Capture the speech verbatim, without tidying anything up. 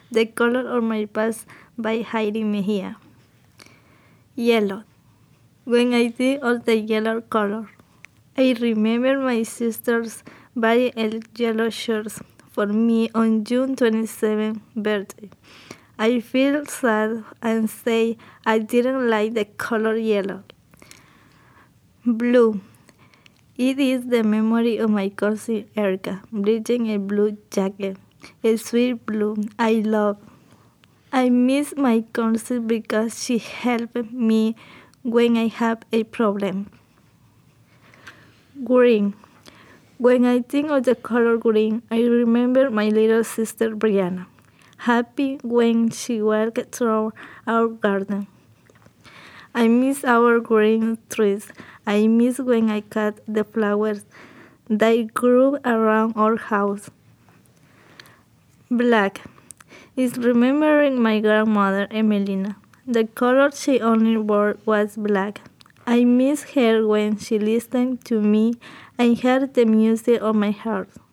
The Color of My Past by Heidi Mejia. Yellow. When I think of the yellow color, I remember my sister's buying a yellow shirt for me on June twenty-seventh birthday. I feel sad and say I didn't like the color yellow. Blue. It is the memory of my cousin Erica wearing a blue jacket, a sweet blue I love. I miss my cousin because she helped me when I have a problem. Green. When I think of the color green, I remember my little sister Brianna, happy when she walked through our garden. I miss our green trees. I miss when I cut the flowers that grew around our house. Black is remembering my grandmother Emelina. The color she only wore was black. I miss her when she listened to me and heard the music of my heart.